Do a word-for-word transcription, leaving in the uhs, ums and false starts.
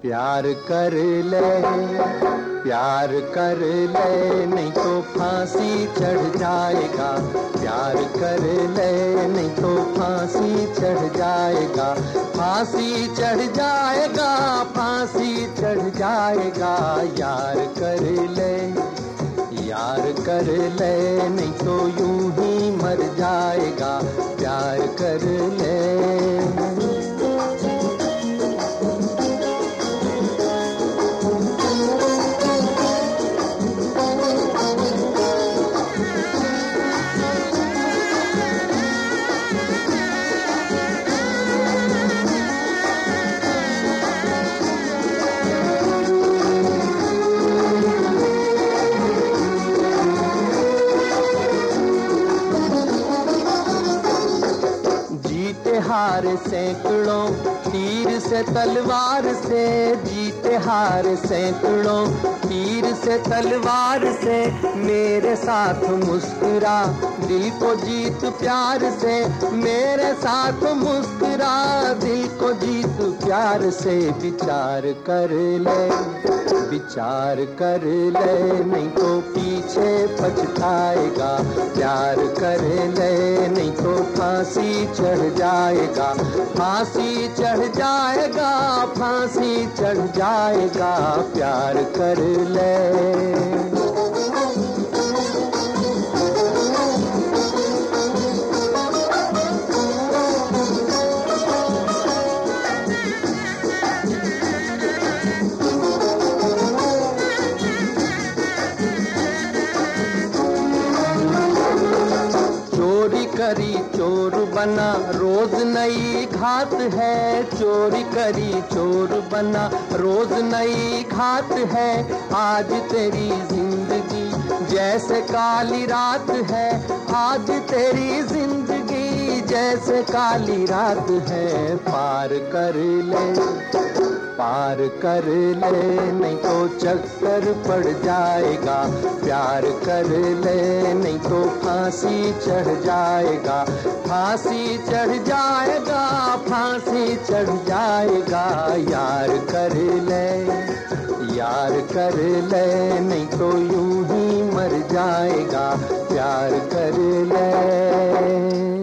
प्यार कर ले, प्यार कर ले, नहीं तो फांसी चढ़ जाएगा। प्यार कर ले, नहीं तो फांसी चढ़ जाएगा। फांसी चढ़ जाएगा, फांसी चढ़ जाएगा। यार कर ले, यार कर ले, नहीं तो यूं ही मर जाएगा। प्यार कर ले। जीते हार सैकड़ों तीर से तलवार से, जीते हार सैकड़ों तीर से तलवार से। मेरे साथ मुस्कुरा दिल को जीत प्यार से, मेरे साथ मुस्कुरा दिल को जीत प्यार से। विचार कर ले, विचार कर ले, नहीं तो पीछे पछताएगा। प्यार कर ले, नहीं तो फांसी चढ़ जाएगा। फांसी चढ़ जाएगा, फांसी चढ़ जाएगा। प्यार कर ले। चोरी करी चोर बना रोज नई घात है। चोरी करी चोर बना रोज नई घात है। आज तेरी जिंदगी जैसे काली रात है। आज तेरी जिंदगी जैसे काली रात है। पार कर ले, पार कर ले, नहीं तो चक्कर पड़ जाएगा। प्यार कर ले, नहीं तो फांसी चढ़ जाएगा। फांसी चढ़ जाएगा, फांसी चढ़ जाएगा। यार कर ले, यार कर ले, नहीं तो यूं ही मर जाएगा। प्यार कर ले।